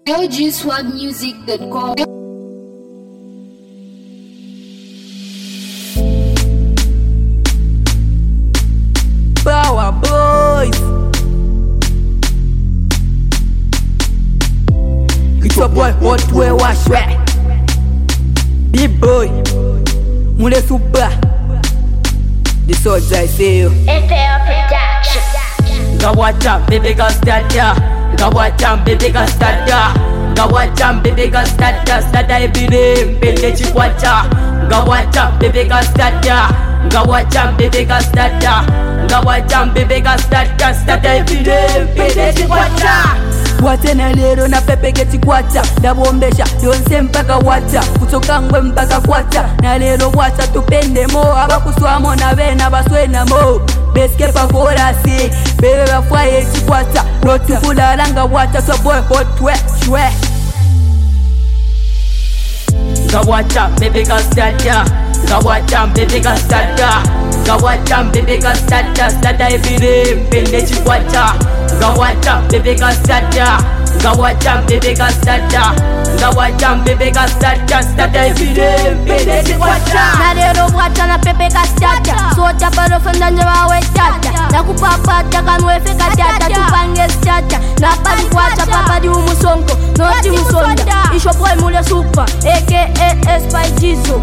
LGSwagmusic.com. Power Boys. It's your boy Hot Way Wash Way. Big boy Mule Super. This what I say you. Gawacham baby go start ya. Gawacham baby go start ya. Gawacham baby go start ya. Start ibine pende chikwacha. Gawacham baby go start ya. Gawacham baby go start ya. Gawacham baby go start ya. Start ibine pende chikwacha. Watena lero na pepe geti kwacha. Ndabombesha yonse mpaka wacha. Kutoka ngwe mpaka kwacha. Na lero wacha tupende mo. Abakuswamo na bena baswena mo. Beske pa forasi. Bebe bafwaye chikwata. Roti kulalanga wacha. So boy hot we shwe. Gawacham baby go start ya. Gawacham baby go start ya. Gawacham baby go start ya. Start ibine mpende chikwacha. Gawacham baby go start ya. Gawacham baby go start ya. Gawacham baby go start ya. Start ibine mpende chikwacha. Na lero bwacha na pepe ka start ya. Soja paro fenda njewa we tata. Na kupapata kanwe feka tata. Tupange start ya. Na pari kwacha papa di umusonko. Noti musonda. Isho boy Mule Super aka Spy Jizo.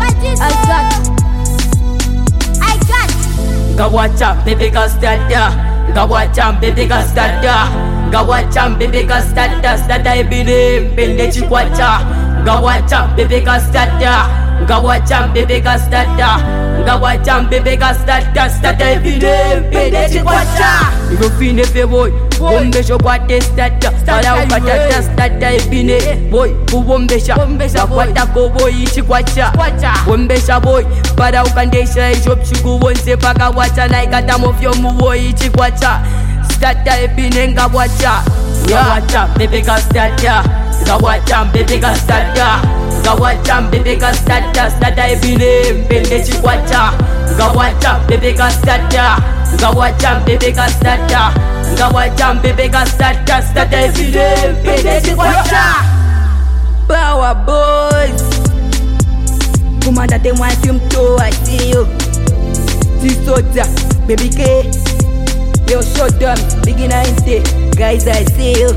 I got Gawacham baby go start ya. Gawacham baby go start ya. Gawacham baby go start ya. Start ibine mpende chikwacha. Gawacham baby go start ya. Gawacham baby go start ya. Gawacham baby go start ya. Start ibine mpende chikwacha. Ivo fine fe boy bombesha kwate start ya. Para ukatata start ibine boy kubombesha. Bakwata ko boy chikwacha. Bombesha boy para ukandesha isho pshikubonse paka wacha. Na ikata mofyo muboy chikwacha. Start ibine ngabwacha. Gawacham baby go start ya. Gawacham baby go start ya. Gawacham baby go start ya. Start ibine mpende chikwacha. Gawacham baby go start ya. Gawacham baby go start ya. Gawacham baby go start ya. Start ibine mpende chikwacha. Power Boys. Kumanda te mwa simto I see you. T-Soja Baby K. Yo shut down Beginner inte. Guys I see you.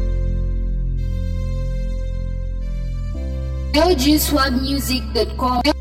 LGSwagmusic.com.